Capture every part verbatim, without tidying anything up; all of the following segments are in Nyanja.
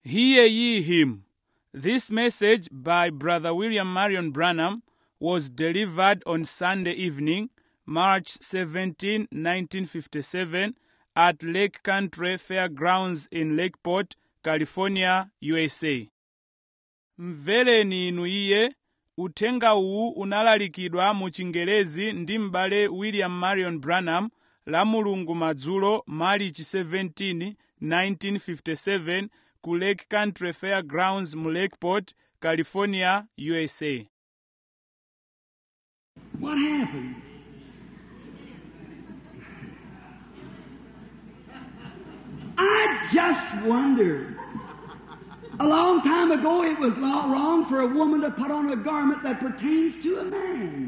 Hear ye him. This message by Brother William Marion Branham was delivered on Sunday evening, March seventeenth, nineteen fifty-seven, at Lake Country Fairgrounds in Lakeport, California, U S A. Mvereni inu iye, uthenga uwu unalalikidwa mu Chingerezi ndi m'bale William Marion Branham la Mulungu madzulo March seventeenth, nineteen fifty-seven, ku Lake Country Fairgrounds mu Lakeport, California, U S A. What happened? I just wondered. A long time ago, it was not wrong for a woman to put on a garment that pertains to a man.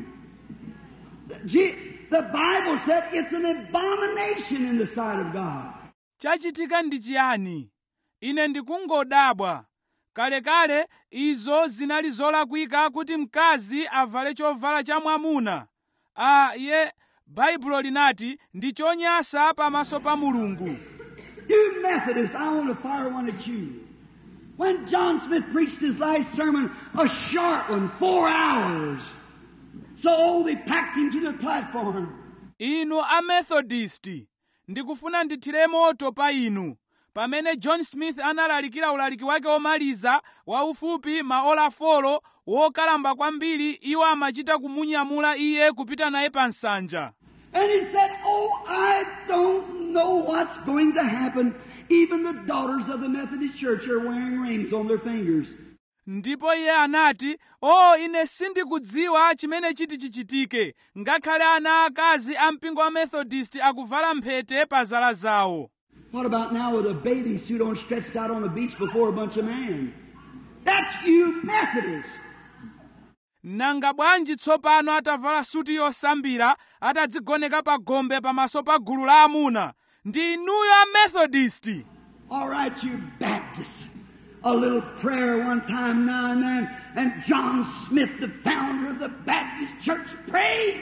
The Bible said it's an abomination in the sight of God. Chachitika ndi chiyani? Ine ndikungodabwa. Kalekale izo zinali zolakwika kuti mkazi avale chovala cha mwamuna. Ah, ye Baibulo linati ndi chonyasa pamaso pa Mulungu. You Methodists, I want to fire one at you. When John Smith preached his last sermon, a short one, four hours. So oh, they packed him to the platform. Inu a Methodist, ndikufuna ndithire moto pa inu. Pamene John Smith analalikira ulaliki wake omaliza waufupi maola folo wokalamba kwambiri, iwo amachita kumunyamula iye kupita naye pa nsanja. And he said, oh, I don't know what's going to happen. Even the daughters of the Methodist Church are wearing rings on their fingers. Ndipo iye anati, oh, ine sindikudziwa chimene chiti chichitike. Ngakhale ana akazi a mpingo wa Methodist akuvala mphete pa zala zawo. What about now with a bathing suit on stretched out on the beach before a bunch of men? That's you Methodists. Nanga bwanji tsopano atavala suti yosambira atadzigoneka pa gombe pamaso pa gulu la amuna. Ndi inuyo a Methodist. All right, you Baptists. A little prayer one time now and then, and John Smith, the founder of the Baptist Church, prayed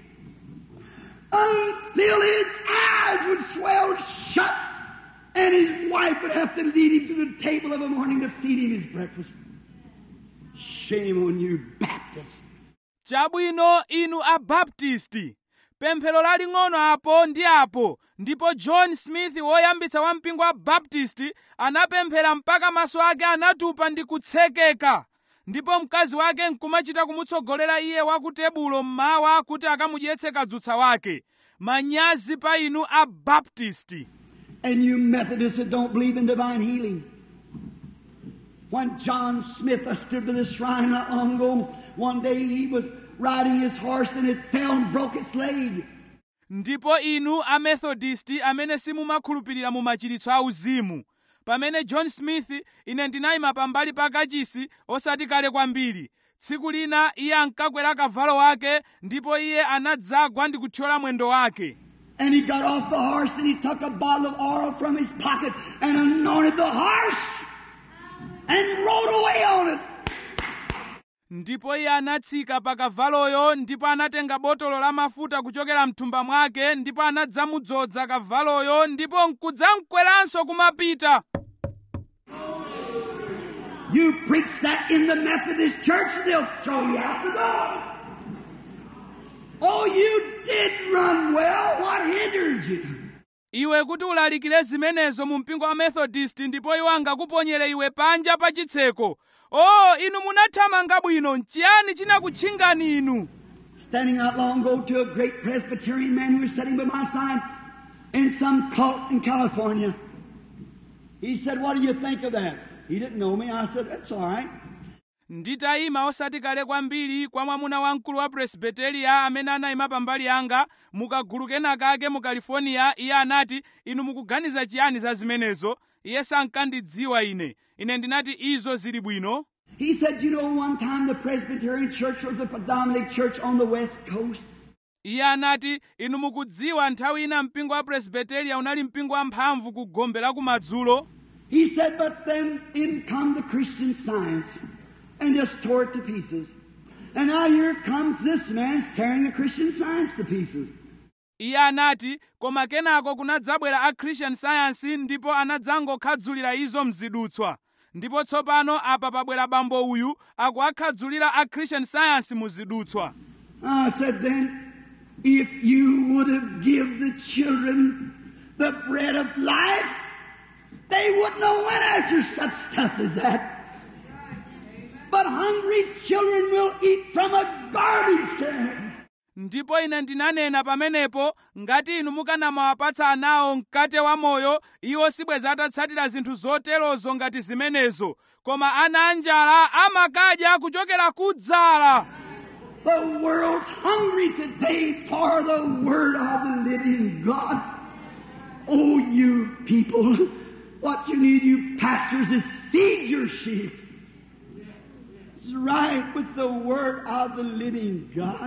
until his eyes would swell shut, and his wife would have to lead him to the table of a morning to feed him his breakfast. Shame on you, Baptists. Chabwino inu a Baptist. Pemphero laling'ono apo ndi apo, ndipo John Smith woyambitsa wa mpingo wa Baptist anapemphera mpaka maso ake anatupa ndi kutsekeka. Ndipo mkazi wake nkumachita kumutsogolera iye wa ku tebulo mmawa kuti akamudyetse kadzutsa wake. Manyazi pa inu a Baptist. And you Methodists that don't believe in divine healing. When John Smith uh, stood by the shrine not long ago, one day he was riding his horse and it fell and broke its leg. Ndipo inu a Methodist amene simumakhulupirira mu machiritso auzimu. Pamene John Smith ine ndinayima pambali pa kachisi osati kale kwambiri. Tsiku lina iye ankakwera kavalo wake ndipo iye anadzagwa ndi kuthyola mwendo wake. And he got off the horse and he took a bottle of oil from his pocket and anointed the horse and rode away on it. Ndipo iye anatsika pa kavaloyo ndipo anatenga botolo la mafuta kuchokera mthumba mwake ndipo anadzamudzoza kavaloyo ndipo nkudzamkweranso kumapita. You preach that in the Methodist Church, they'll throw you out the door. Oh, you did run well. What hindered you? Iwe kuti ulalikire zimenezo mu mpingo wa Methodist ndipo iwo angakuponyere iwe panja pa chitseko. Oh, inu munathamanga bwino, nchiyani chinakutchingani inu? Standing not long ago to a great Presbyterian man who was sitting by my side in some cult in California. He said, what do you think of that? He didn't know me. I said, that's all right. Nditayima osati kale kwambiri kwa mwamuna wamkulu wa Presbyteria amene anayima pambali yanga mukagulu kenaka ake mu California. Iye anati, inu mukuganiza chiyani za zimenezo? Iye sankandidziwa ine. Ine ndinati izo zili bwino. He said, you know, one time the Presbyterian Church was a predominant church on the West Coast. Iye anati, inu mukudziwa nthawi ina mpingo wa Presbyteria unali mpingo wamphamvu ku gombe la kumadzulo. He said, but then in come the Christian Science and just tore it to pieces. And now here comes this man tearing the Christian Science to pieces. Iye anati, koma kenako kunadzabwera a Christian Science ndipo anadzangokhadzulira izo mzidutswa. ndipo tsopano apa pabwera bambo uyu akuakhadzulira a Christian Science muzidutswa. I said then, if you would have given the children the bread of life, they wouldn't have went after such stuff as that. But hungry children will eat from a garbage can. Ndipo ine ndinanena pamenepo, ngati inu mukanamawapatsa anawo mkate wa moyo, iwo sibweza atatsatira zinthu zoterozo ngati zimenezo, koma ana anjala amakadya kuchokera kudzala. The world's hungry today for the Word of the living God. Oh, you people, what you need, you pastors, is feed your sheep. It's right with the Word of the living God.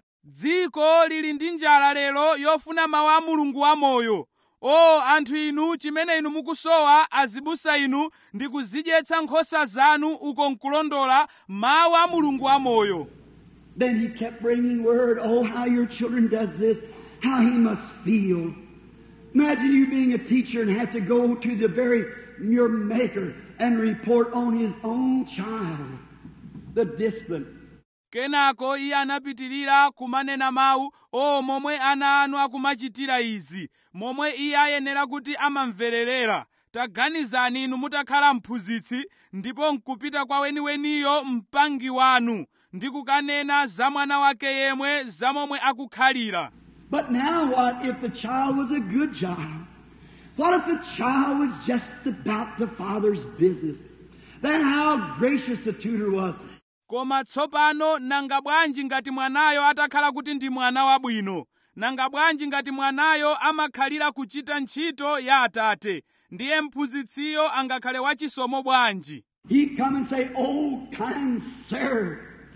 Dziko lili ndi njala lero yofuna mawu a Mulungu wamoyo. O anthu inu, chimene inu mukusowa azibusa inu ndi kuzidyetsa nkhosa zanu uko nkulondola mawu a Mulungu wamoyo. Then he kept bringing word, oh, how your children does this, how he must feel. Imagine you being a teacher and have to go to the very, your maker and report on his own child, the discipline. Kenako iye anapitirira kumanena mawu, o momwe ana anu akumachitira izi, momwe iye ayenera kuti amamvererera. Taganizani inu mutakhala mphunzitsi, ndipo nkupita kwa weniweniyo mpangi wanu, ndi kukanena za mwana wake yemwe za momwe akukhalira. But now what if the child was a good child? What if the child was just about the father's business? Then how gracious the tutor was. Koma tsopano nanga bwanji ngati mwanayo atakhala kuti ndi mwana wabwino? Nanga bwanji ngati mwanayo amakhalira kuchita ntchito ya Atate? Ndiye mphunzitsiyo angakhale wachisomo bwanji? He come and say, oh, kind sir,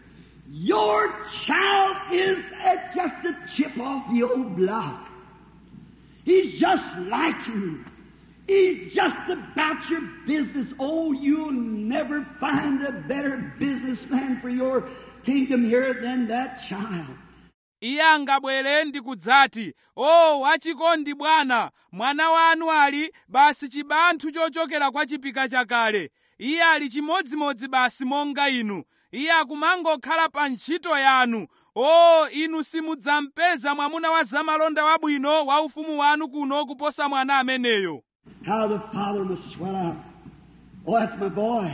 your child is a, just a chip off the old block. He's just like you. He's just about your business. Oh, you'll never find a better businessman for your kingdom here than that child. Iye angabwere ndi kudzati, o wachikondi bwana, mwana wanu ali basi chibanthu chochokera kwa chipika chakale. Iye ali chimodzimodzi basi monga inu. Iye akumangokhala pa ntchito yanu. O inu simudzampeza mwamuna wa zamalonda wabwino wa ufumu wanu kuno kuposa mwana ameneyo. How the father must swell out. Oh, that's my boy.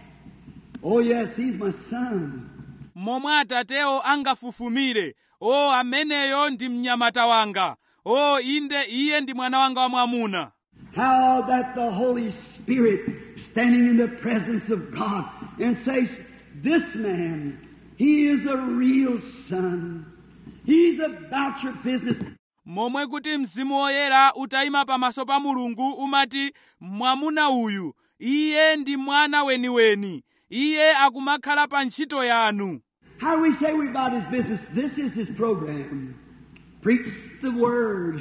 Oh, yes, he's my son. Momwe atatewo angafufumire. O ameneyo ndi mnyamata wanga. O inde iye ndi mwana wanga wa mwamuna. How that the Holy Spirit standing in the presence of God and says, this man, he is a real son. He's about your business. Momwe kuti Mzimu Woyera utayima pamaso pa Mulungu umati mwamuna uyu, iye ndi mwana weniweni. Iye akumakhala pa ntchito yanu. How do we say we about his business? This is his program. Preach the word.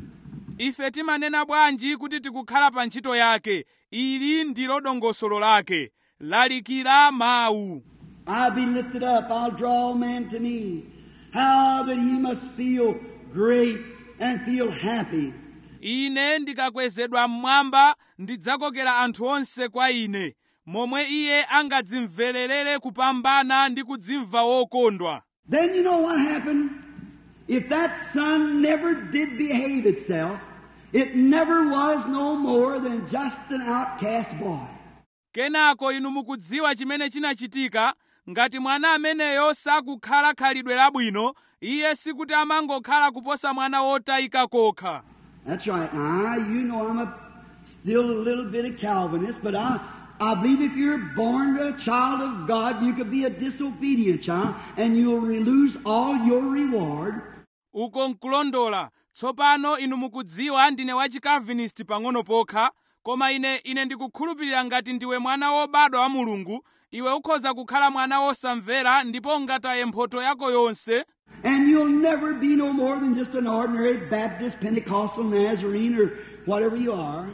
Ife timanena bwanji kuti tikukhala pa ntchito yake. Ili ndilo dongosolo lake. Lalikira mawu. I'll be lifted up. I'll draw men to me. How that he must feel great and feel happy. Ine ndikakwezedwa mmwamba ndidzakokera anthu onse kwa ine. Momwe iye angadzimvererere kupambana ndi kudzimva wokondwa. Then you know what happened? If that son never did behave itself, it never was no more than just an outcast boy. Kenako inu mukudziwa chimene chinachitika, ngati mwana ameneyo sakukhala khalidwe labwino, iye sikuti amangokhala kuposa mwana wotayika kokha. That's right. Now, you know I'm a, still a little bit of Calvinist, but I, I believe if you're born a child of God, you could be a disobedient child, and you'll lose all your reward. Uko nkulondola. Tsopano inu mukudziwa ndine wa Calvinist pang'ono pokha, koma ine ine ndikukhulupirira ngati ndiwe mwana wobadwa wa Mulungu, iwe ukhoza kukhala mwana wosamvera ndipo ngataye mphoto yako yonse. And you'll never be no more than just an ordinary Baptist, Pentecostal, Nazarene, or whatever you are.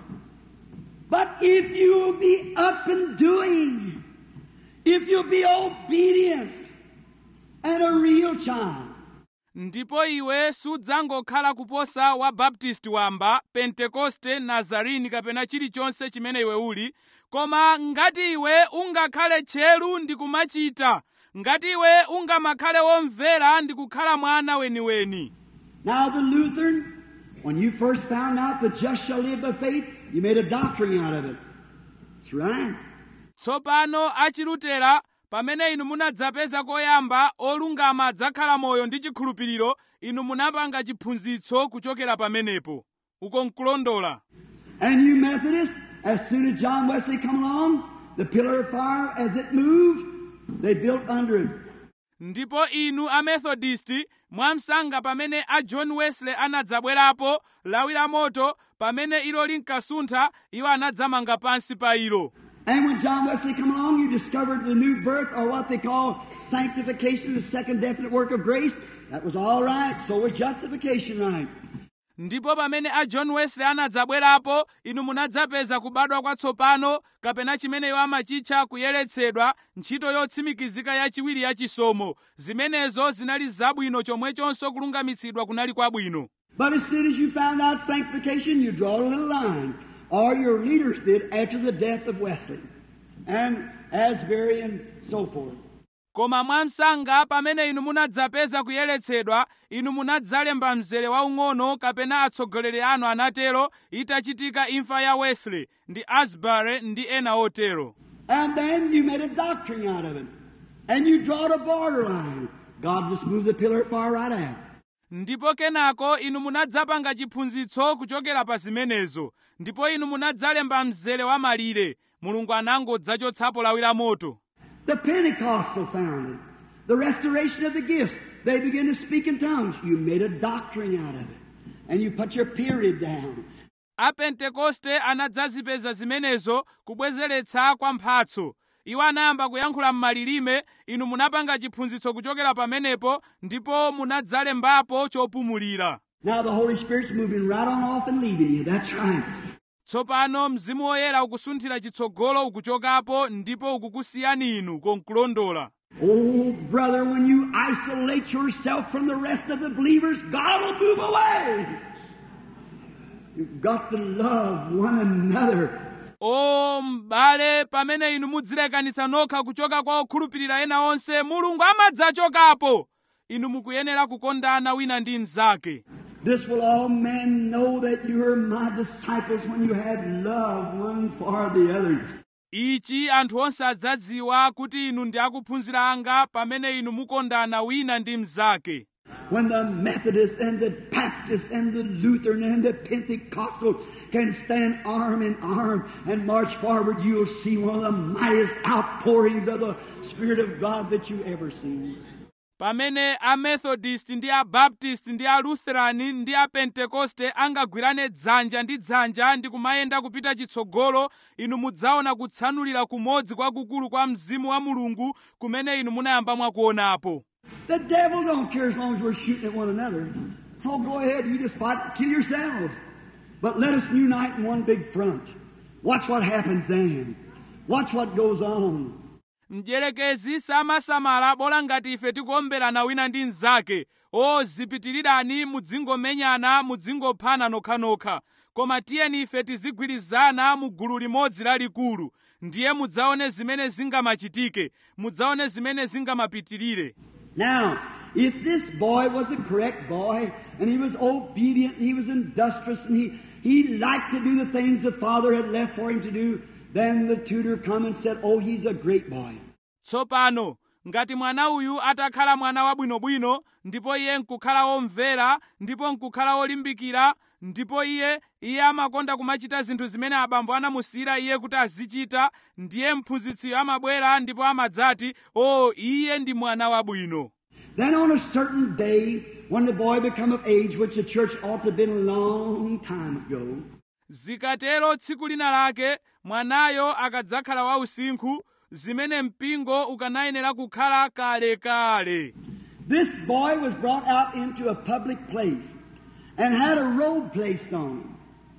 But if you'll be up and doing, if you'll be obedient and a real child. Ndipo iwe sudzangokhala kuposa wa Baptist wamba, Pentekoste, Nazarene kapena chilichonse chimene iwe uli, Koma ngati iwe ungakhale tcheru ndi kumachita, ngati iwe ungamakhale womvera ndi kukhala mwana weniweni. Now the Lutheran, when you first found out the just shall live by faith, you made a doctrine out of it. That's right. Tsopano achilutera, pamene inu munadzapeza koyamba olungama adzakhala moyo ndi chikhulupiriro, inu munapanga chiphunzitso kuchokera pamenepo. Uko nkulondola. And you Methodists, as soon as John Wesley come along, the pillar of fire, as it moved, they built under it. Ndipo inu Amethodisti, mwamsanga pamene a John Wesley anadzabwerapo, lawi la moto, pamene ilo linkasuntha, iwo anadzamanga pansi pa ilo. And when John Wesley come along, you discovered the new birth, or what they call sanctification, the second definite work of grace. That was all right. So was justification right. Ndipo pamene a John Wesley anadzabwerapo, inu munadzapeza kubadwa kwatsopano, kapena chimene iwo amachitcha kuyeretsedwa, ntchito yotsimikizika yachiwiri ya chisomo. Zimenezo zinali zabwino chomwechonso kulungamitsidwa kunali kwabwino. But as soon as you found out sanctification, you draw a little line. Or your leaders did after the death of Wesley. And Asbury and so forth. Koma mwamsanga pamene inu munadzapeza kuyeretsedwa, inu munadzalemba mzere waung'ono kapena atsogoleri anu anatero, itachitika imfa ya Wesley, ndi Asbury ndi ena otero. And then you made a doctrine out of it. And you drawed a borderline. God just moved the pillar of fire right out. Ndipo kenako inu munadzapanga chiphunzitso kuchokera pa zimenezo. Ndipo inu munadzalemba mzere wa malire. Mulungu anangodzachotsapo lawi la moto. The Pentecostal founded. The restoration of the gifts. They began to speak in tongues. You made a doctrine out of it. And you put your period down. A Pentekoste anadzazipeza zimenezo kubwezeretsa kwa mphatso. Iwo anayamba kuyankhula m'malilime, inu munapanga chiphunzitso kuchokera pamenepo, ndipo munadzalembapo chopumulira. Now the Holy Spirit's moving right on off and leaving you. That's right. Tsopano Mzimu Woyera ukusunthira chitsogolo ukuchokapo, ndipo ukukusiyani inu konkulondola. Oh, brother, when you isolate yourself from the rest of the believers, God will move away. You've got to love one another. O m'bale, pamene inu mudzilekanitsa nokha kuchoka kwa okhulupirira ena onse, Mulungu amadzachokapo. Inu mukuyenera kukondana wina ndi mnzake. This will all men know that you are my disciples when you have love one for the other. Ichi anthu onse adzadziwa kuti inu ndi akuphunzira anga pamene inu mukondana wina ndi mnzake. When the Methodists and the Baptists and the Lutheran and the Pentecostal can stand arm in arm and march forward, you'll see one of the mightiest outpourings of the Spirit of God that you ever seen. Pamene a Methodist ndi a Baptist ndi a Lutheran ndi a Pentekoste angagwirane dzanja ndi dzanja ndi kumayenda kupita chitsogolo, inu mudzaona kutsanulira kumodzi kwakukulu kwa Mzimu wa Mulungu kumene inu munayamba mwakuonapo. The devil don't care as long as we're shooting at one another. Oh, go ahead, you just fight, kill yourselves. But let us unite in one big front. Watch what happens then. Watch what goes on. Mdierekezi samasamala bola ngati ife tikuomberana wina ndi mnzake. O zipitirirani mudzingomenyana mudzingophana nokhanokha. Koma tiyeni ife tizigwirizana mu gulu limodzi lalikulu. Ndiye mudzaone zimene zingamachitike. Mudzaone zimene zingamapitirire. Now, if this boy was a correct boy, and he was obedient, and he was industrious, and he, he liked to do the things the father had left for him to do, then the tutor come and said, oh, he's a great boy. Tsopano, ngati mwana uyu atakhala mwana wabwinobwino, ndipo iye nkukhala womvera, ndipo nkukhala wolimbikira, ndipo iye iye amakonda kumachita zinthu zimene abambo anamusiyira iye kuti azichita, ndiye mphunzitsiyo amabwera ndipo amadzati, oh, iye ndi mwana wabwino. Then on a certain day, when the boy become of age, which the church ought to have been a long time ago, zikatero tsiku lina lake, mwanayo akadzakhala wausinkhu, zimene mpingo ukanayenera kukhala kale kale. This boy was brought out into a public place and had a robe placed on him.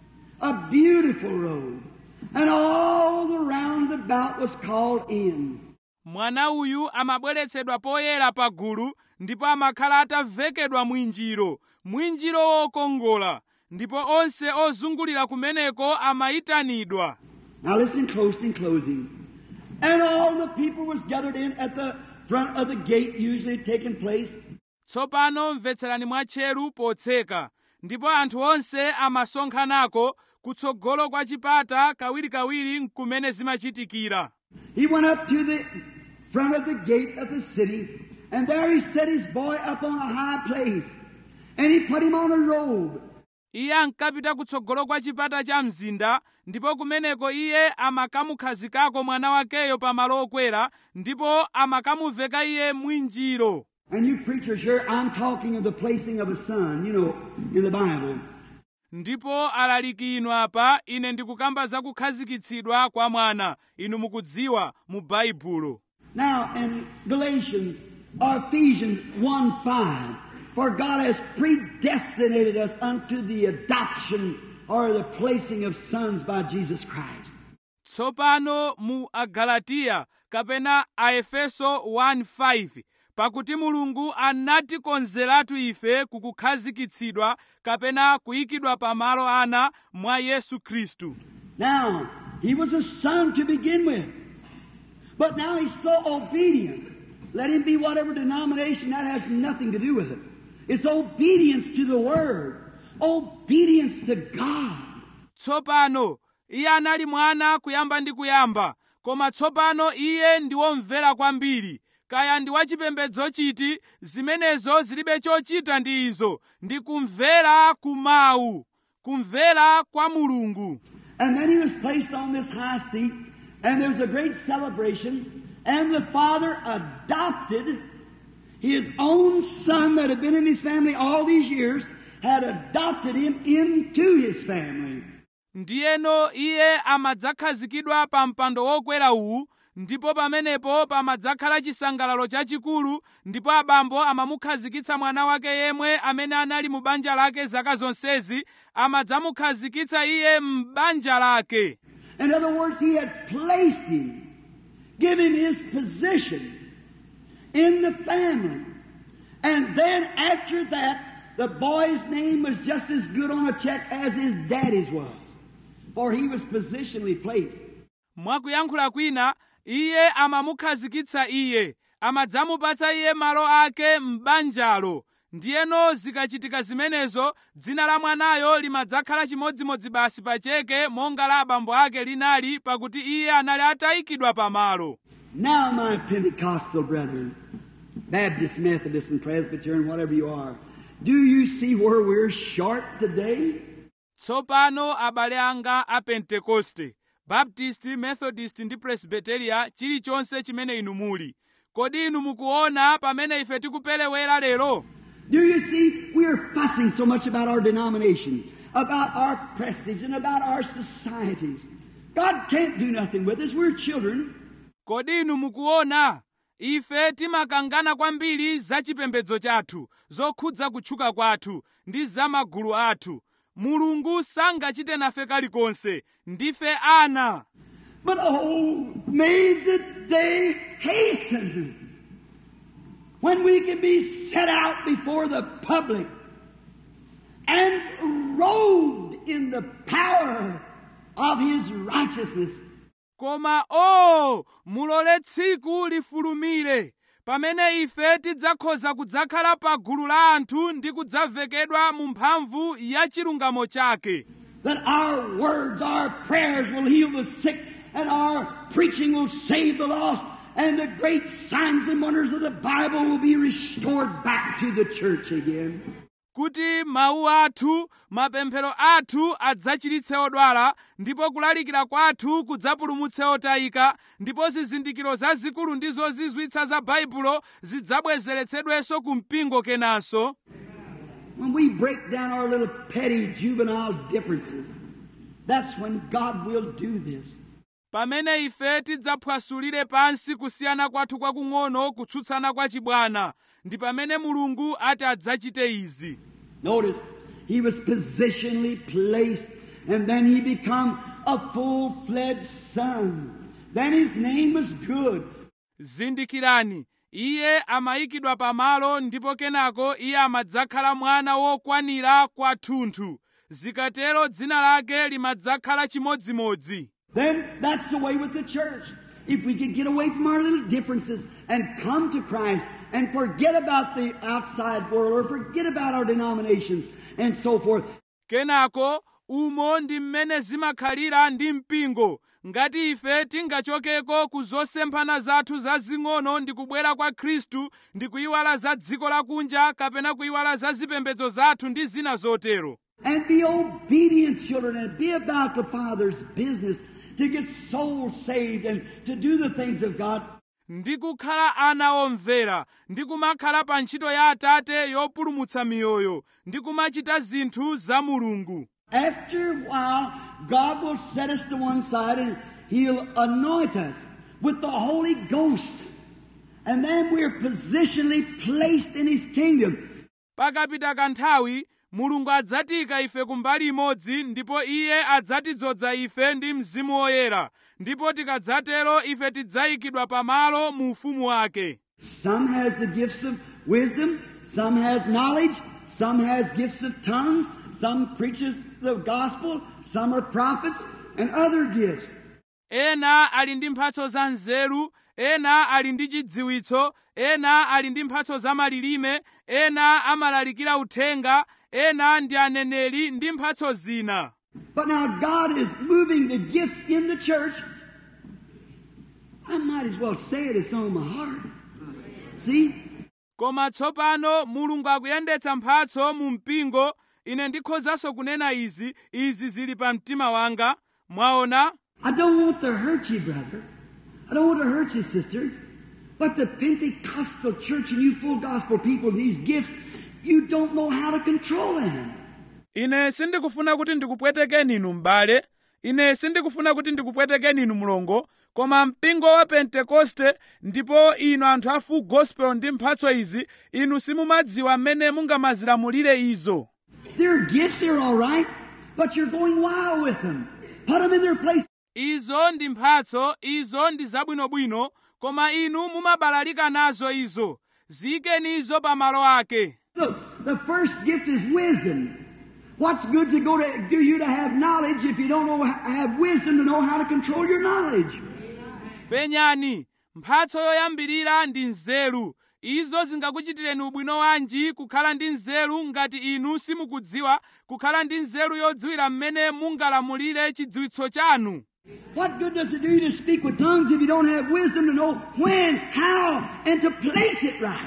A beautiful robe. And all the round about was called in. Mwana uyu amabweretsedwa poyera pagulu, ndipo amakhala atavekedwa mwinjiro, mwinjiro wokongola, ndipo onse ozungulira kumeneko amayitanidwa. Now listen close in closing. And all the people was gathered in at the front of the gate, usually taking place. Tsopano mvetserani mwatcheru potseka, ndipo anthu onse amasonkhanako kutsogolo kwa chipata kawirikawiri nkumene zimachitikira. He went up to the front of the gate of the city, and there he set his boy up on a high place, and he put him on a robe. Iye ankapita kutsogolo kwa chipata cha mzinda, ndipo kumeneko iye amakamukhazikako mwana wakeyo pamalo okwera, ndipo amakamuveka iye mwinjiro. And you preachers here, I'm talking of the placing of a son, you know, in the Bible. Ndipo alaliki inu apa, ine ndikukamba za kukhazikitsidwa kwa mwana, inu mukudziwa mu Baibulo. Now in Galatians or Ephesians one five, for God has predestinated us unto the adoption or the placing of sons by Jesus Christ. Tsopano mu Agalatiya kapena Aefeso one five, pakuti Mulungu anatikonzeratu ife kukukhazikitsidwa kapena kuyikidwa pamalo ana mwa Yesu Khristu. Now, he was a son to begin with, but now he's so obedient. Let him be whatever denomination, that has nothing to do with it. It's obedience to the Word, obedience to God. Tsopano, iye anali mwana kuyamba ndi kuyamba, koma tsopano iye ndi womvera kwambiri. Kaya ndi wachipembedzo chiti, zimenezo zilibe chochita ndi izo, ndi kumvera kumawu, kumvera kwa Mulungu. And then he was placed on this high seat, and there was a great celebration, and the father adopted his own son that had been in his family all these years, had adopted him into his family. Ndiyeno iye amadzakhazikidwa pa mpando wokwera uwu, ndipo pamenepo pamadzakhala chisangalalo chachikulu, ndipo abambo amamukhazikitsa mwana wake yemwe amene anali mu banja lake zaka zonsezi, amadzamukhazikitsa iye m'banja lake. In other words, he had placed him, given his position in the family. And then after that, the boy's name was just as good on a check as his daddy's was, for he was positionally placed. Mwakuyankhula kwina, iye amamukhazikitsa iye, amadzamupatsa iye malo ake m'banjalo. Ndiyeno zikachitika zimenezo, dzina la mwanayo limadzakhala chimodzimodzi basi pa cheke monga la abambo ake linali, pakuti iye anali atayikidwa pamalo. Now, my Pentecostal brethren, Baptist, Methodist, and Presbyterian, whatever you are, do you see where we're short today? Tsopano abale anga a Pentekoste, Baptist, Methodist ndi Presbyteria, chilichonse chimene inu muli. Kodi inu mukuona pamene ife tikupelewera lero? Do you see, we're fussing so much about our denomination, about our prestige, and about our societies. God can't do nothing with us. We're children. Kodi inu mukuona, ife timakangana kwambiri za chipembedzo chathu, zokhudza kutchuka kwathu, ndi za magulu athu. Mulungu sangachite nafe kalikonse, ndife ana. But oh, may the day hasten when we can be set out before the public and robed in the power of His righteousness. Koma oh, mulole tsiku lifulumire, pamene ife tidzakhoza kudzakhala pa gulu la anthu ndi kudzavekedwa mu mphamvu ya chilungamo chake. That our words, our prayers will heal the sick, and our preaching will save the lost, and the great signs and wonders of the Bible will be restored back to the church again. Kuti mawu athu, mapemphero athu adzachiritse odwala, ndipo kulalikira kwathu kudzapulumutse otayika, ndipo zizindikiro zazikulu ndi zozizwitsa za Baibulo zidzabwezeretsedwenso ku mpingo kenanso. When we break down our little petty juvenile differences, that's when God will do this. Pamene ife tidzaphwasulire pansi kusiyana kwathu kwakung'ono kutsutsana kwa chibwana, ndi pamene Mulungu ati adzachite izi. Notice, he was positionally placed, and then he became a full-fledged son. Then his name was good. Zindikirani, iye amayikidwa pamalo, ndipo kenako iye amadzakhala mwana wokwanira kwathunthu. Zikatero dzina lake limadzakhala chimodzimodzi. Then that's the way with the church. If we could get away from our little differences and come to Christ and forget about the outside world or forget about our denominations and so forth. Kenako umo ndi mmene zimakhalira ndi mpingo. Ngati ife tingachokeko ku zosemphana zathu zazing'ono ndi kubwera kwa Khristu ndi kuyiwala za dziko lakunja kapena kuyiwala za zipembedzo zathu ndi zina zotero. And be obedient children and be about the Father's business to get souls saved and to do the things of God. Ndi kukhala ana omvera ndi kumakhala pa ntchito ya Atate yopulumutsa miyoyo ndi kumachita zinthu za Mulungu. After a while, God will set us to one side and He'll anoint us with the Holy Ghost. And then we're positionally placed in His kingdom. Pakapita kanthawi, Mulungu adzatika ife kumbali imodzi ndipo Iye adzatidzoza ife ndi Mzimu Woyera. Ndipo tikadzatero ife tidzayikidwa pamalo mu ufumu wake. Some has the gifts of wisdom, some has knowledge, some has gifts of tongues, some preaches the gospel, some are prophets, and other gifts. Ena ali ndi mphatso za nzeru, ena ali ndi chidziwitso, ena ali ndi mphatso za malilime, ena amalalikira uthenga, ena ndi aneneri ndi mphatso zina. But now God is moving the gifts in the church. I might as well say it, it's on my heart. See? Koma tsopano Mulungu akuyendetsa mphatso mu mpingo. Ine ndikhozanso kunena izi, izi zili pa mtima wanga. Mwaona? I don't want to hurt you, brother. I don't want to hurt you, sister. But the Pentecostal church and you full gospel people, these gifts, you don't know how to control them. Ine sindikufuna kuti ndikupwetekeni inu m'bale. Ine sindikufuna kuti ndikupwetekeni inu mlongo. Koma mpingo wa Pentekoste ndipo inu anthu a full gospel ndi mphatso izi, inu simumadziwa mmene mungamazilamulire izo. Their gifts are all right, but you're going wild with them. Put them in their place. Izo ndi mphatso, izo ndi zabwinobwino, koma inu mumabalalika nazo izo. Ziyikeni izo pa malo ake. Look, the first gift is wisdom. What's good to go to do you to have knowledge if you don't know have wisdom to know how to control your knowledge? Penyani, mphatso yoyambirira ndi nzeru. Izo zingakuchitireni ubwino wanji kukhala ndi nzeru ngati inu simukudziwa kukhala ndi nzeru yodziwira mmene mungalamulire chidziwitso chanu. What good does it do you to speak with tongues if you don't have wisdom to know when, how, and to place it right?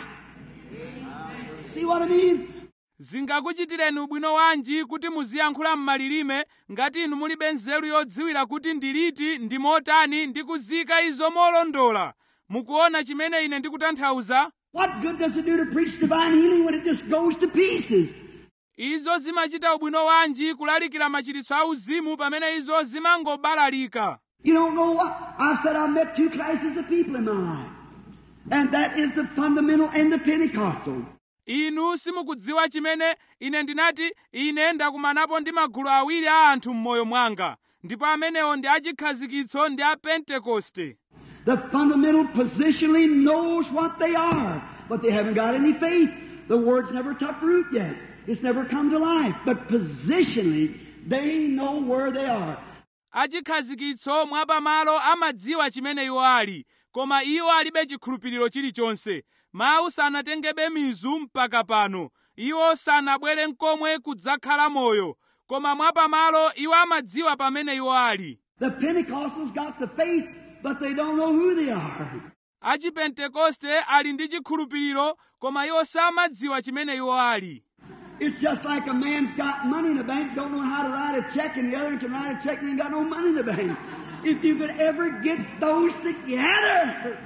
See what I mean? Zingakuchitireni ubwino wanji kuti muziyankhula m'malilime ngati inu mulibe nzeru yodziwira kuti ndiliti ndi motani ndi kuzika izo molondola. Mukuona chimene ine ndikutanthauza? What good does it do to preach divine healing when it just goes to pieces? Izo zimachita ubwino wanji kulalikira machiritso auzimu pamene izo zimangobalalika. You don't know what? I've said I've met two classes of people in my life. And that is the fundamental and the Pentecostal. Inu simukudziwa chimene ine ndinati ine ndakumanapo ndi magulu awiri a anthu m'moyo mwanga. Ndipo amenewo ndi achikhazikitso ndi a Pentekoste. The fundamental positionally knows what they are, but they haven't got any faith. The word's never took root yet. It's never come to life. But positionally, they know where they are. Achikhazikitso mwapamalo amadziwa chimene iwo ali, koma iwo alibe chikhulupiriro chilichonse. Mawu sanatengebe mizu mpaka pano. Iwo sanabwere nkomwe kudzakhala moyo, koma mwapamalo iwo amadziwa pamene iwo ali. The Pentecostals got the faith, but they don't know who they are. Achipentekoste ali ndi chikhulupiriro, koma iwo samadziwa chimene iwo ali. It's just like a man's got money in the bank, don't know how to write a check, and the other can write a check and ain't got no money in the bank. If you could ever get those together.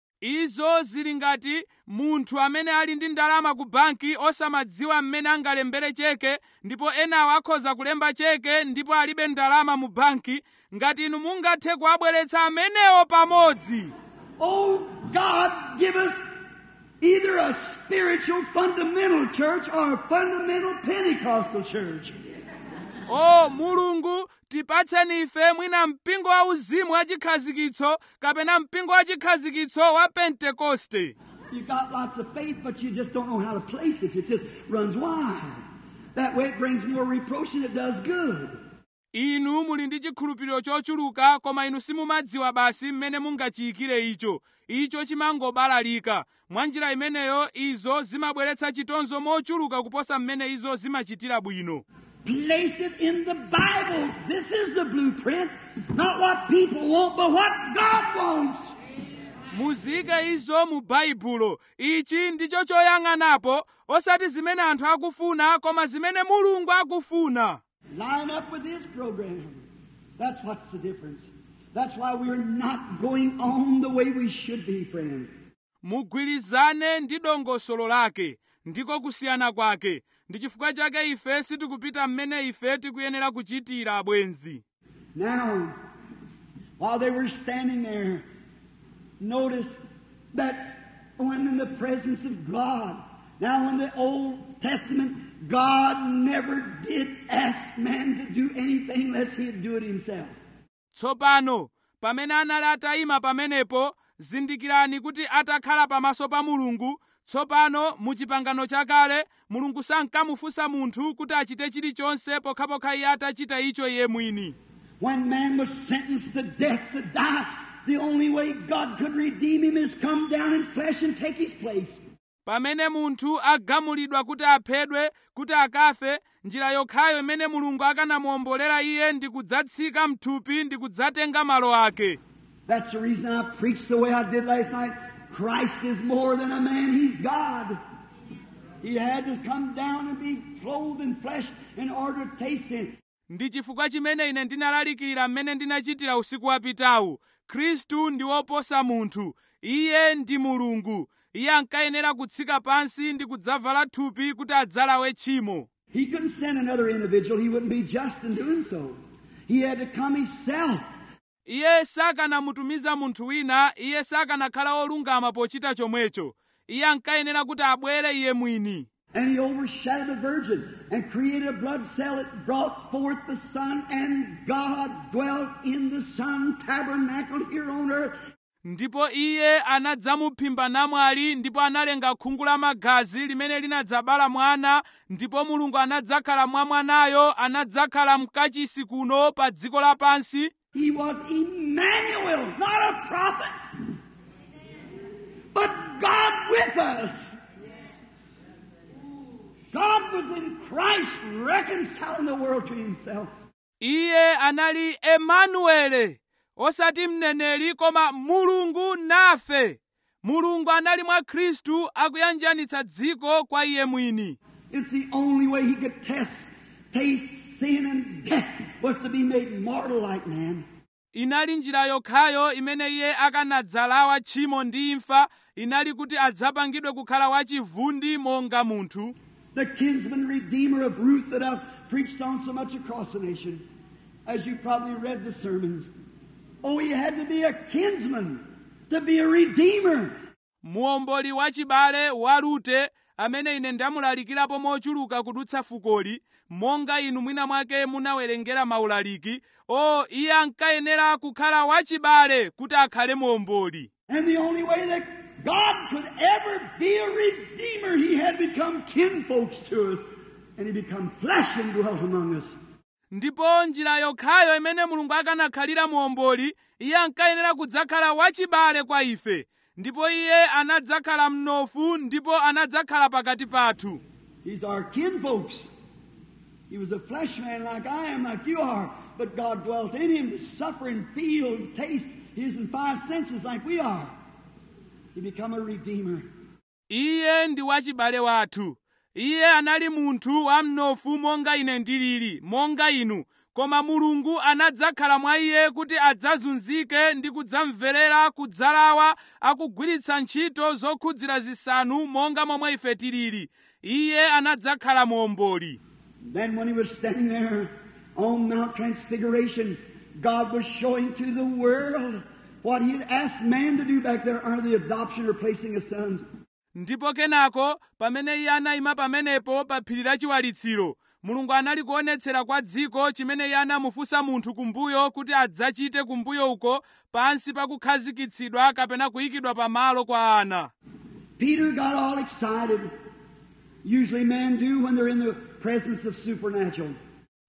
Izo zili ngati munthu amene ali ndi ndalama ku banki osamadziwa mmene angalembere cheke, ndipo enawo akhoza kulemba cheke ndipo alibe ndalama mu banki. Ngati inu mungathe kuabweretsa amenewo pamodzi. Oh, God, give us either a spiritual fundamental church or a fundamental Pentecostal church. Oh, Mulungu, tipatseni ife mwina mpingo wa uzimu wa chikhazikitso kapena mpingo wa chikhazikitso wa Pentekoste. You got lots of faith, but you just don't know how to place it. It just runs wild. That way it brings more reproach than it does good. inu muli ndi chikhulupiriro chochuluka, koma inu simumadziwa basi mmene mungachiyikire icho. Icho chimangobalalika. Mwa njira imeneyo izo zimabweretsa chitonzo mochuluka kuposa mmene izo zimachitira bwino. Place it in the Bible. This is the blueprint. Not what people want, but what God wants. Muzike izo mu Baibulo. Ichi ndicho choyang'anapo, osati zimene anthu akufuna, koma zimene Mulungu akufuna. Line up with His program. That's what's the difference. That's why we're not going on the way we should be, friends. Mugwirizane ndi dongosolo lake, ndiko kusiyana kwake. Ndi chifukwa chake ife sitikupita mmene ife tikuyenera kuchitira abwenzi. Now, while they were standing there, notice that when in the presence of God, now in the Old Testament, God never did ask man to do anything unless He'd do it Himself. Tsopano, pamene anali atayima pamenepo, zindikirani kuti atakhala pamaso pa Mulungu. Tsopano mu chipangano chakale, Mulungu sankamufunsa munthu kuti achite chilichonse pokhapokha iye atachita icho iye mwini. When man was sentenced to death to die, the only way God could redeem him is come down in flesh and take his place. Pamene munthu agamulidwa kuti aphedwe, kuti akafe, njira yokhayo imene Mulungu akanamuombolera iye ndi kudzatsika mthupi ndi kudzatenga malo ake. That's the reason I preached the way I did last night. Christ is more than a man, He's God. He had to come down and be clothed in flesh in order to taste sin. Ndi chifukwa chimene ine ndinalalikira mmene ndinachitira usiku wapitawu. Khristu ndi woposa munthu. Iye ndi Mulungu. Iye ankayenera kutsika pansi ndi kudzavala thupi kuti adzalawe tchimo. He couldn't send another individual. He wouldn't be just in doing so. He had to come Himself. Iye sakanamutumiza munthu wina, iye sakanakhala olungama pochita chomwecho. Iye ankayenera kuti abwere iye mwini. And He overshadowed the virgin and created a blood cell that brought forth the Son, and God dwelt in the Son, tabernacled here on earth. Ndipo iye anadzamuphimba namwali, ndipo analenga khungu la magazi limene linadzabala mwana, ndipo Mulungu anadzakhala mwa mwanayo, anadzakhala mkachisi kuno pa dziko lapansi. He was Emmanuel, not a prophet, but God with us. God was in Christ reconciling the world to Himself. Iye anali Emanuele, osati mneneri koma Mulungu nafe. Mulungu anali mwa Khristu akuyanjanitsa dziko kwa iye mwini. It's the only way He could test, taste sin and death was to be made mortal like man. Inali njira yokhayo imene iye akanadzalawa tchimo ndi imfa, inali kuti adzapangidwe kukhala wachivundi monga munthu. The kinsman redeemer of Ruth that I've preached on so much across the nation, as you probably read the sermons. Oh, he had to be a kinsman to be a redeemer. Muomboli wachibale wa Rute, amene ine ndamulalikirapo mochuluka kudutsa fukoli, monga inu mwina mwake munawerengera maulaliki. Oh, iye ankayenera kukhala wachibale kuti akhale muomboli. And the only way that God could ever be a redeemer, He had become kinfolks to us, and He become flesh and dwelt among us. Ndipo njira yokhayo imene Mulungu akanakhalira muomboli, iye ankayenera kudzakhala wachibale kwa ife. Ndipo iye anadzakhala mnofu, ndipo anadzakhala pakati pathu. He's our kinfolks. He was a flesh man like I am, like you are. But God dwelt in Him to suffer and feel and taste His five senses like we are. He become a redeemer. Iye ndi wachibale wathu. Iye anali munthu wamnofu monga ine ndilili, monga inu. Koma Mulungu anadzakhala mwa iye kuti adzazunzike ndi kudzamverera kudzalawa, akugwiritsa ntchito zokhudzira zisanu monga momwe ife tilili. Iye anadzakhala muomboli. Then when He was standing there on Mount Transfiguration, God was showing to the world what He had asked man to do back there under the adoption or placing of sons. Ndipo kenako, pamene iye anayima pamenepo pa phiri la chiwalitsiro, Mulungu anali kuonetsera kwa dziko chimene iye anamufunsa munthu kumbuyo kuti adzachite kumbuyo uko pansi pa kukhazikitsidwa kapena kuyikidwa pamalo kwa ana. Peter got all excited. Usually men do when they're in the presence of supernatural.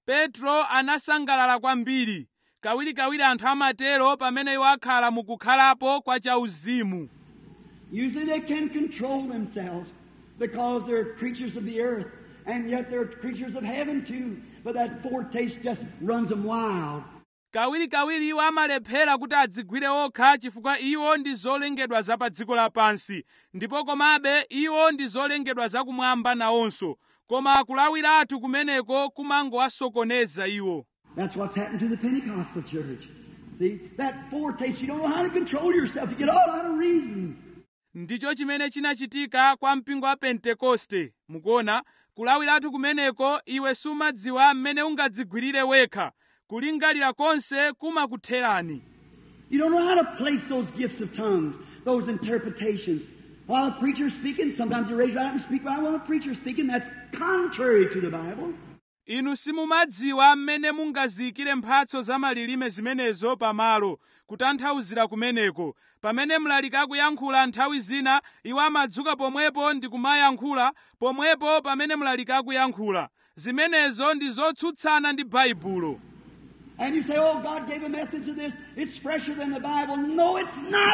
Petro anasangalala kwambiri. Kawirikawiri anthu amatero pamene iwo akhala mukukhalapo kwa chauzimu. Usually they can control themselves because they're creatures of the earth, and yet they're creatures of heaven too. But that foretaste just runs them wild. Kawirikawiri iwo amalephera kuti adzigwire okha chifukwa iwo ndi zolengedwa za pa dziko lapansi, ndipo komabe iwo ndi zolengedwa zakumwamba nawonso, koma kulawiratu kumeneko kumangowasokoneza iwo. That's what's happened to the Pentecostal church. See, that foretaste, you don't know how to control yourself. You get all out of reason. Ndicho chimene chinachitika kwa mpingo wa Pentekoste. Mukuona, kulawiratu kumeneko iwe sumadziwa mmene ungadzigwirire wekha. Kulingalira konse kumakutherani. You don't know how to place those gifts of tongues, those interpretations. While the preacher's speaking, sometimes you raise right up and speak right while the preacher's speaking. That's contrary to the Bible. Inu simumadziwa mmene mungaziyikire mphatso za malilime zimenezo pamalo, kutanthauzira kumeneko. Pamene mlaliki akuyankhula nthawi zina, iwo amadzuka pomwepo ndi kumayankhula, pomwepo pamene mlaliki akuyankhula. Zimenezo ndi zotsutsana ndi Baibulo. And you say, oh, God gave a message of this. It's fresher than the Bible. No, it's not.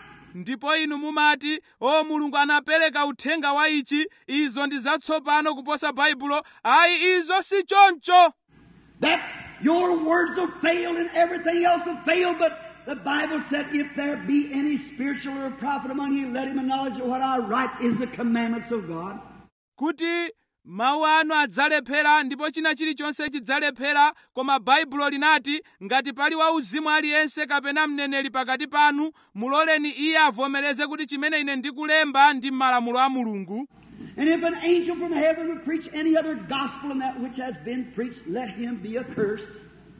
Ndipo inu mumati, o Mulungu anapereka uthenga wa ichi, izo ndi zatsopano kuposa Baibulo. Ayi, izo si choncho. That your words will fail and everything else will fail, but the Bible said, if there be any spiritual or prophet among you, let him acknowledge that what I write is the commandments of God. Kuti mawu anu adzalephera ndipo china chilichonse chidzalephera, koma Baibulo linati ngati pali wauzimu aliyense kapena mneneri pakati panu, muloleni iye avomereze kuti chimene ine ndikulemba ndi malamulo a Mulungu. And if an angel from heaven would preach any other gospel than that which has been preached, let him be accursed.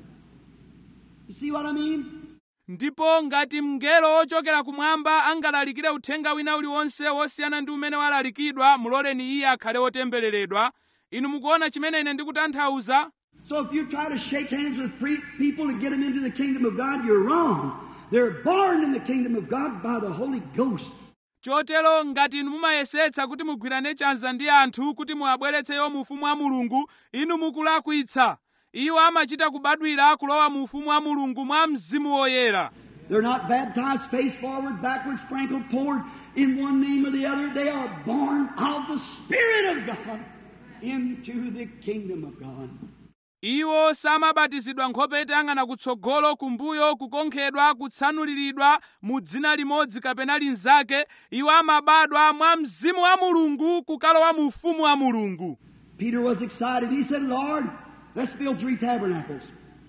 You see what I mean? Ndipo ngati mngelo ochokera kumwamba angalalikire uthenga wina uliwonse wosiyana ndi umene walalikidwa, muloleni iye akhale otembereredwa. Inu mukuona chimene ine ndikutanthauza? So if you try to shake hands with pre- people to get them into the kingdom of God, you're wrong. They're born in the kingdom of God by the Holy Ghost. Chotero ngati inu mumayesetsa kuti mugwirane chanza ndi anthu kuti muwabweretseyo mu ufumu wa Mulungu, inu mukulakwitsa. Iwo amachita kubadwira kulowa mu ufumu wa Mulungu mwa Mzimu Woyera. They're not baptized face forward, backwards, sprinkled, poured in one name or the other. They are born of the Spirit of God into the kingdom of God. Iwo samabatizidwa nkhope itayang'ana kutsogolo, kumbuyo, kukonkhedwa, kutsanuliridwa mu dzina limodzi kapena linzake. Iwo amabadwa mwa Mzimu wa Mulungu kukalowa mu ufumu wa Mulungu. Peter was excited. He said, Lord, let's build three tabernacles.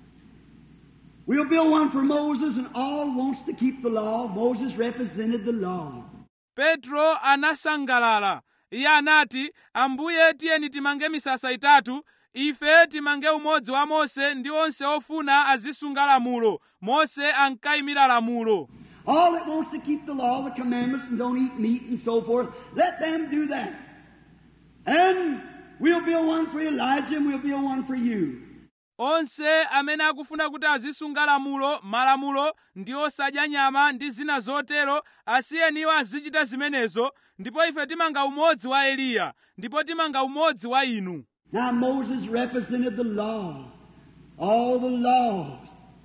We'll build one for Moses, and all wants to keep the law. Moses represented the law. Petro anasangalala. Iye anati, Ambuye tiyeni timange misasa itatu. Ife timange umodzi wa Mose ndi onse ofuna azisunga lamulo. Mose ankayimira lamulo. All that wants to keep the law, the commandments, and don't eat meat and so forth, let them do that. And we'll build one for Elijah, and we'll build one for you. Onse amene akufuna kuti azisunga lamulo, malamulo, ndi osadya nyama ndi zina zotero, asiyeniwo azichita zimenezo, ndipo ife timanga umodzi wa Eliya, ndipo timanga umodzi wa inu. Now Moses represented the law, all the laws.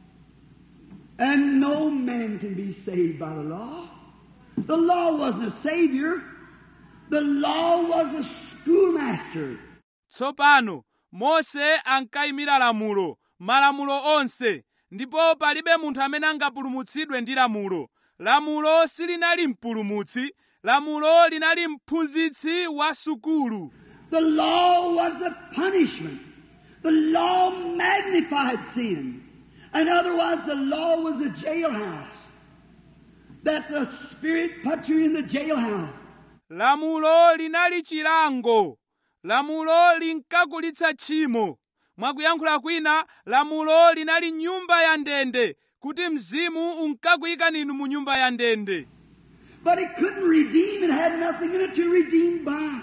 And no man can be saved by the law. The law wasn't a savior. The law was a schoolmaster. Tsopano, Mose ankayimira lamulo, malamulo onse, ndipo palibe munthu amene angapulumutsidwe ndi lamulo. Lamulo silinali mpulumutsi, lamulo linali mphunzitsi wa sukulu. The law was the punishment. The law magnified sin. And otherwise the law was a jailhouse. That the Spirit put you in the jailhouse. Lamulo linali chilango. Lamulo linkakulitsa tchimo. Mwakuyankhula kwina, lamulo linali nyumba ya ndende, kuti mzimu unkakuyikani inu mu nyumba ya ndende. But it couldn't redeem. It had nothing in it to redeem by.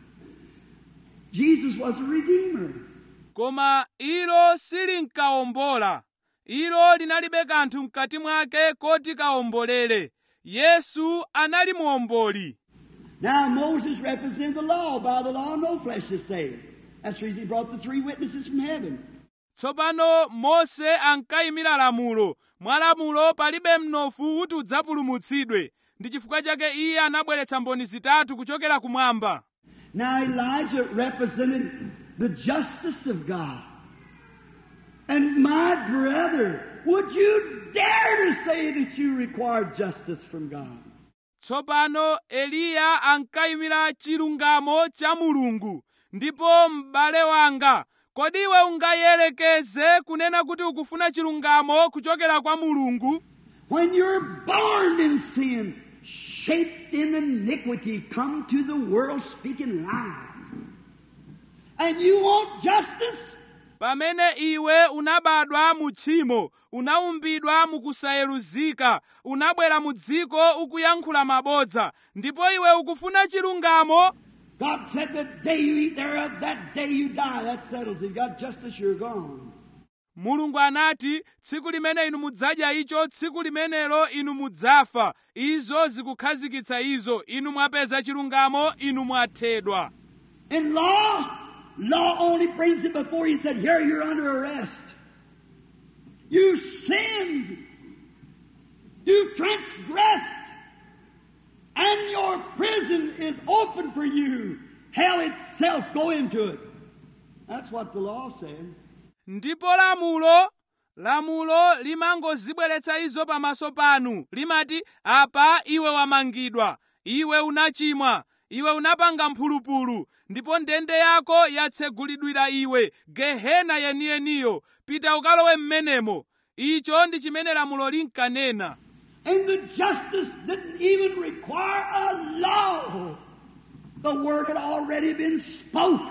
Jesus was a redeemer. Koma ilo silinkawombola. Ilo linalibe kanthu mkati mwake koti kawombolere. Yesu anali muomboli. Now Moses represented the law. By the law no flesh is saved. That's the reason he brought the three witnesses from heaven. Tsopano Mose ankayimira lamulo. Mwa lamulo palibe mnofu kuti udzapulumutsidwe. Ndi chifukwa chake iye anabweretsa mboni zitatu kuchokera kumwamba. Now Elijah represented the justice of God. And my brother, would you dare to say that you require justice from God? Tsopano Eliya ankayimira chilungamo cha Mulungu. Ndipo m'bale wanga, kodi iwe ungayelekeze kunena kuti ukufuna chilungamo kuchokera kwa Mulungu? When you're born in sin, shaped in iniquity, come to the world speaking lies, and you want justice? Pamene iwe unabadwa mu tchimo, unaumbidwa mukusayeruzika, unabwera mu dziko ukuyankhula mabodza, ndipo iwe ukufuna chilungamo? God said the day you eat thereof, that day you die. That settles it. You got justice, you're gone. Mulungu anati, tsiku limene inu mudzadya icho, tsiku limenelo inu mudzafa. Izo zikukhazikitsa izo. Inu mwapeza chilungamo, inu mwathedwa. In law, law only brings it before you said, here you're under arrest. You sinned. You transgressed. And your prison is open for you. Hell itself, go into it. That's what the law said. Ndipo lamulo, lamulo limangozibweretsa izo pamaso panu. Limati, apa iwe wamangidwa, iwe unachimwa, iwe unapanga mphulupulu, ndipo ndende yako yatsegulidwira iwe, gehena yeniyeniyo, pita ukalowe mmenemo. Icho ndi chimene lamulo linkanena. And the justice didn't even require a law. The word had already been spoke.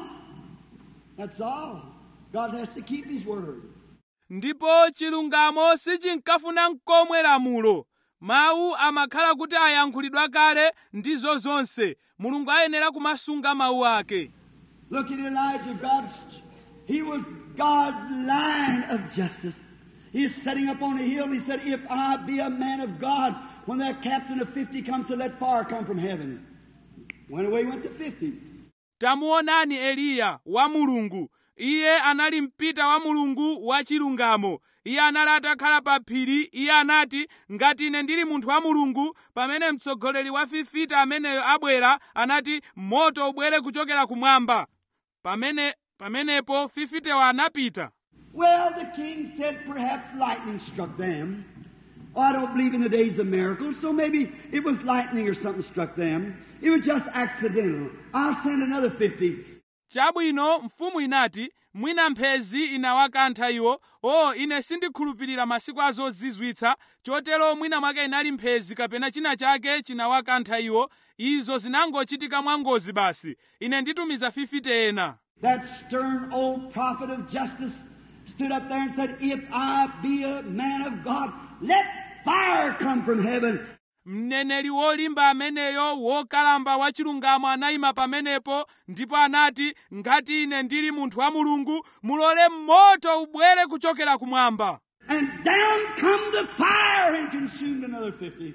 That's all. God has to keep his word. Ndipo chilungamo sichinkafuna nkomwe lamulo. Mawu amakhala kuti ayankhulidwa kale ndizo zonse. Mulungu ayenera kumasunga mawu ake. Look at Elijah. God's, he was God's line of justice. He's sitting up on a hill and he said, if I be a man of God, when that captain of fifty comes to let fire come from heaven. Went away, went to fifty. Tamuonani Eliya wa Mulungu. Iye anali mpita wa Mulungu wa chilungamo. Iye anali atakhala pa phiri. Iye anati, ngati ine ndili munthu wa Mulungu, pamene mtsogoleri wa fifita ameneyo abwera, anati, moto ubwere kuchokera kumwamba. Pamene, pamenepo fifitewo anapita. Well, the king said perhaps lightning struck them. Oh, I don't believe in the days of miracles, so maybe it was lightning or something struck them. It was just accidental. I'll send another fifty. Chabwino mfumu inati, mwina mphezi inawakantha iwo. Oh, ine sindikhulupirira masiku azozizwitsa, chotero mwina mwake inali mphezi kapena china chake chinawakantha iwo. Izo zinangochitika mwangozi basi. Ine nditumiza fifty ena. That stern old prophet of justice stood up there and said, if I be a man of God, let fire come from heaven. Mneneri wolimba ameneyo wokalamba wa chilungamo anayima pamenepo ndipo anati, ngati ine ndili munthu wa Mulungu, mulole moto ubwere kuchokera kumwamba. And down come the fire and consumed another fifty.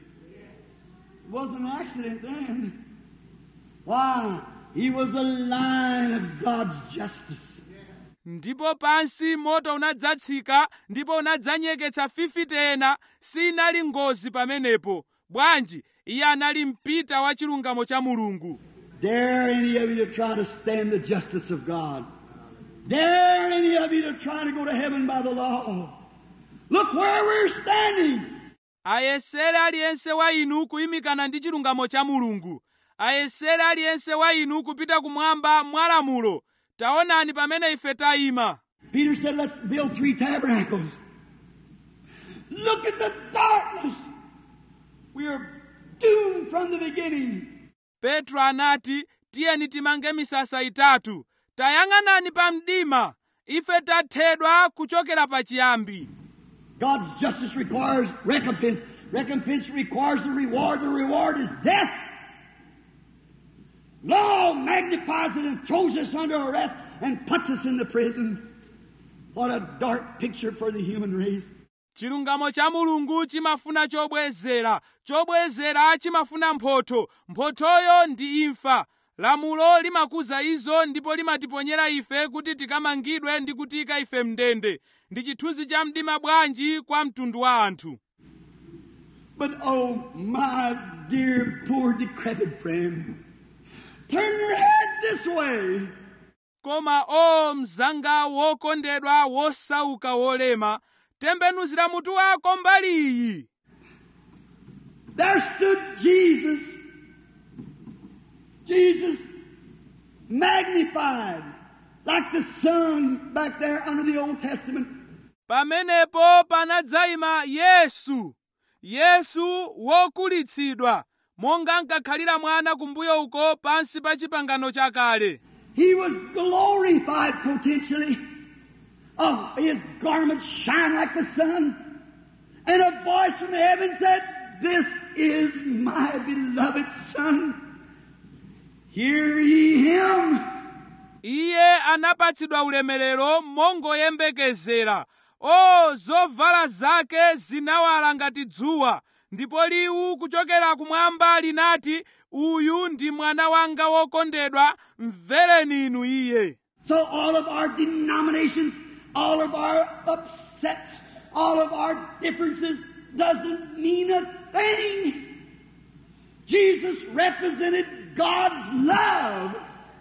It wasn't an accident then. Why? He was a line of God's justice. Ndipo pansi moto unadzatsika ndipo unadzanyeketsa fifty ena. Sinali ngozi pamenepo. Bwanji, iye anali mpita wa chilungamo cha Mulungu. Dare any of you to try to stand the justice of God? Dare any of you to try to go to heaven by the law? Look where we're standing. Ayesere aliyense wa inu kuyimikana ndi chilungamo cha Mulungu. Ayesere aliyense wa inu kupita kumwamba mwa lamulo. Taonani pamene ife tayima. Peter said, let's build three tabernacles. Look at the darkness. We are doomed from the beginning. Petro anati, tiyeni timange misasa itatu. Tayang'anani pa mdima. Ife tathedwa kuchokera pachiyambi. God's justice requires recompense. Recompense requires the reward. The reward is death. Law magnifies it and throws us under arrest and puts us in the prison. What a dark picture for the human race. Chilungamo cha Mulungu chimafuna chobwezera. Chobwezera chimafuna mphotho. Mphothoyo ndi imfa. lamulo limakuza izo ndipo limatiponyera ife kuti tikamangidwe ndi kutika ife mndende. Ndi chithunzi cha mdima bwanji kwa mtundu wa anthu. But oh, my dear, poor, decrepit friend, turn your head this way. Koma o mzanga wokondedwa wosauka wolema, tembenuzira mutu wako mbali iyi. There stood Jesus. Jesus magnified like the sun back there under the Old Testament. Pamenepo panadzayima Yesu. Yesu wokulitsidwa monga nkakhalira mwana kumbuyo uko pansi pa chipangano chakale. He was glorified potentially. Oh, his garments shine like the sun. And a voice from heaven said, "This is my beloved Son. Hear ye him." Iye anapatsidwa ulemerero mongoyembekezera. O zovala zake zinawala ngati dzuwa, ndipo liwu kuchokera kumwamba linati, "Uyu ndi mwana wanga wokondedwa, mvereni inu iye." So all of our denominations, all of our upsets, all of our differences doesn't mean a thing. Jesus represented God's love.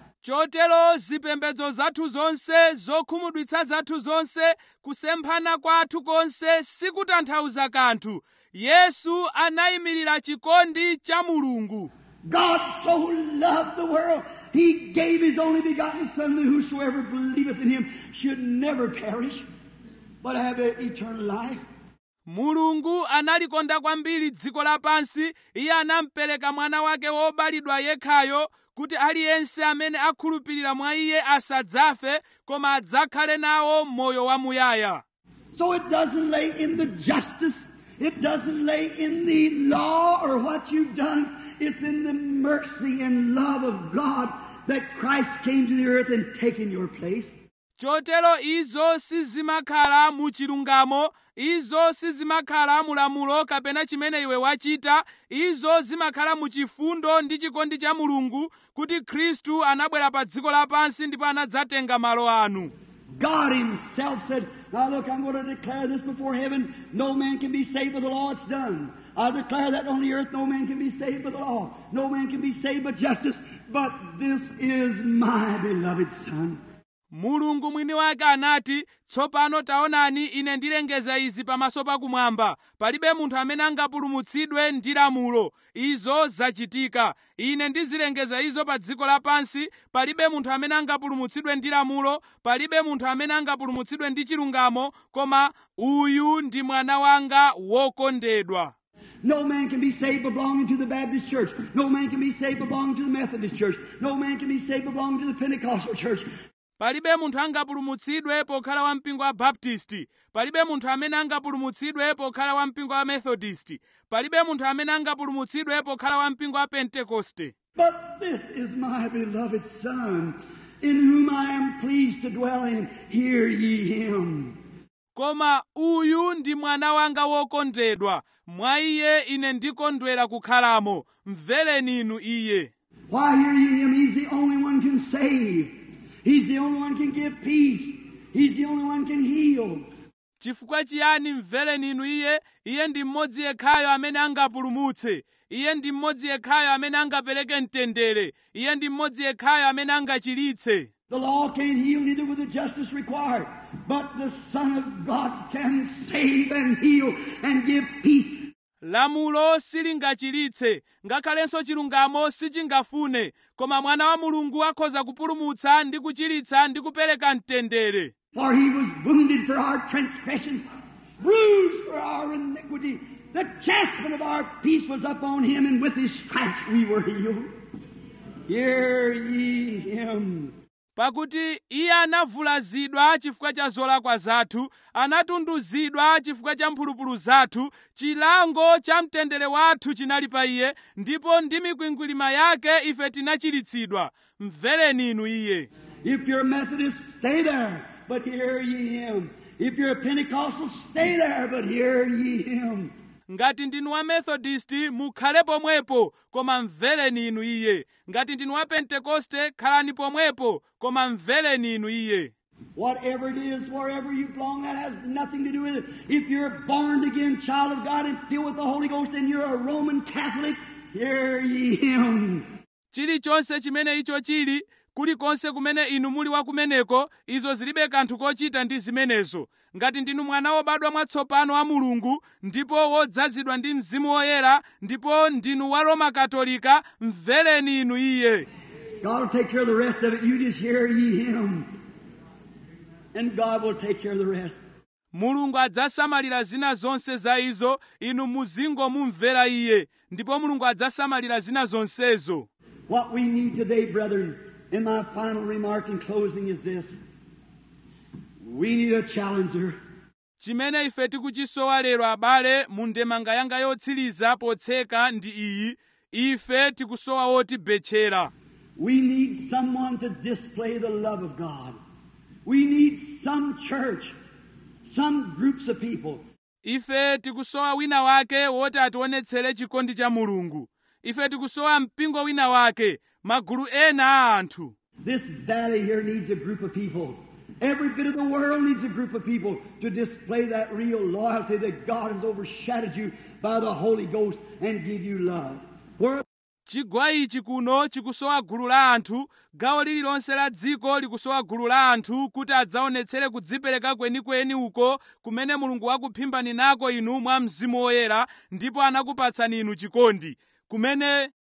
Chotero zipembedzo zathu zonse, zokhumudwitsa zathu zonse, kusemphana kwathu konse sikutanthauza kanthu. Yesu anayimirira chikondi cha Mulungu. God so loved the world, He gave His only begotten Son, that whosoever believeth in Him should never perish, but have eternal life. Mulungu analikonda kwambiri dziko lapansi, Iye anampereka mwana wake wobalidwa yekhayo, kuti aliyense amene akhulupirira mwa Iye asadzafe, koma adzakhale nawo moyo wamuyaya. So it doesn't lay in the justice, it doesn't lay in the law or what you've done. It's in the mercy and love of God that Christ came to the earth and taken your place. Chotero izo sizimakhala mu chilungamo, izo sizimakhala mu lamulo kapena chimene iwe wachita, izo zimakhala mu chifundo ndi chikondi cha Mulungu, kuti Khristu anabwera pa dziko lapansi ndipo anadzatenga malo anu. God Himself said, "Now look, I'm going to declare this before heaven. No man can be saved by the law. It's done. I declare that on the earth no man can be saved by the law. No man can be saved by justice. But this is my beloved Son." Mulungu mwini wake anati, "Tsopano taonani, ine ndilengeza izi pamaso pakumwamba. Palibe munthu amene angapulumutsidwe ndi lamulo. Izo zachitika. Ine ndizilengeza izo pa dziko lapansi. Palibe munthu amene angapulumutsidwe ndi lamulo. Palibe munthu amene angapulumutsidwe ndi chilungamo. Koma uyu ndi mwana wanga wokondedwa." No man can be saved by belonging to the Baptist church. No man can be saved by belonging to the Methodist church. No man can be saved by belonging to the Pentecostal church. Palibe munthu angapulumutsidwe pokhala wa mpingo wa Baptisti. Palibe munthu amene angapulumutsidwe pokhala wa mpingo wa Methodisti. Palibe munthu amene angapulumutsidwe pokhala wa mpingo wa Pentekoste. But this is my beloved Son, in whom I am pleased to dwell in. Hear ye him. Koma uyu ndi mwana wanga wokondedwa, mwa iye ine ndikondwera kukhalamo, mvereni inu iye. Why hear ye him? He's the only one can save. He's the only one can give peace. He's the only one can heal. Chifukwa chiyani mvereni inu iye? Iye ndi mmodzi yekhayo amene angapulumutse. Iye ndi mmodzi yekhayo amene angapereke mtendere. Iye ndi mmodzi yekhayo amene angachiritse. The law can't heal neither with the justice required, but the Son of God can save and heal and give peace. Lamulo silingachiritse, ngakhalenso chilungamo sichingafune, koma mwana wa Mulungu akhoza kupulumutsa ndi kuchiritsa ndi kupereka mtendere. For He was wounded for our transgressions, bruised for our iniquity. The chastisement of our peace was upon Him, and with His stripes we were healed. Hear ye him. Pakuti iye anavulazidwa chifukwa cha zolakwa zathu, anatunduzidwa chifukwa cha mphulupulu zathu, chilango cha mtendere wathu chinali pa iye, ndipo ndi mikwingwirima yake ife tinachiritsidwa. Mvereni inu iye. If you're a Methodist, stay there, but hear ye him. If you're a Pentecostal, stay there, but hear ye him. ngati ndinu wa Methodist mukhale pomwepo koma mvereni inu iye. Ngati ndinu wa Pentekoste khalani pomwepo koma mvereni inu iye. Whatever it is, wherever you belong, that has nothing to do with it. If you're a born again child of God and filled with the Holy Ghost and you're a Roman Catholic, hear ye him. Chilichonse chimene icho chili, kulikonse kumene inu muli wa kumeneko, izo zilibe kanthu kochita ndi zimenezo. Ngati ndinu mwana wobadwa mwatsopano wa Mulungu, ndipo wodzazidwa ndi Mzimu Woyera, ndipo ndinu wa Roma Katolika, mvereni inu iye. God will take care of the rest of it. You just hear ye him. And God will take care of the rest. Mulungu adzasamalira zina zonse za izo, inu muzingo mumvera iye, ndipo Mulungu adzasamalira zina zonsezo. What we need today, brethren, in my final remark in closing is this. We need a challenger. Chimene ife tikuchisowa lero abale mu ndemanga yanga yotsiriza potseka ndi iyi, ife tikusowa wotibetchera. We need someone to display the love of God. We need some church, some groups of people. Ife tikusowa wina wake woti ationetsere chikondi cha Mulungu. Ife tikusowa mpingo wina wake, magulu ena a anthu. This valley here needs a group of people. Every bit of the world needs a group of people to display that real loyalty that God has overshadowed you by the Holy Ghost and give you love. Where Chigwa ichi kuno chikusowa gulu la anthu, gawo lililonse la dziko likusowa gulu la anthu kuti adzaonetsere kudzipereka kwenikweni uko kumene Mulungu wakuphimbani nako inu mwa Mzimu Woyera ndipo anakupatsani inu chikondi. Kumene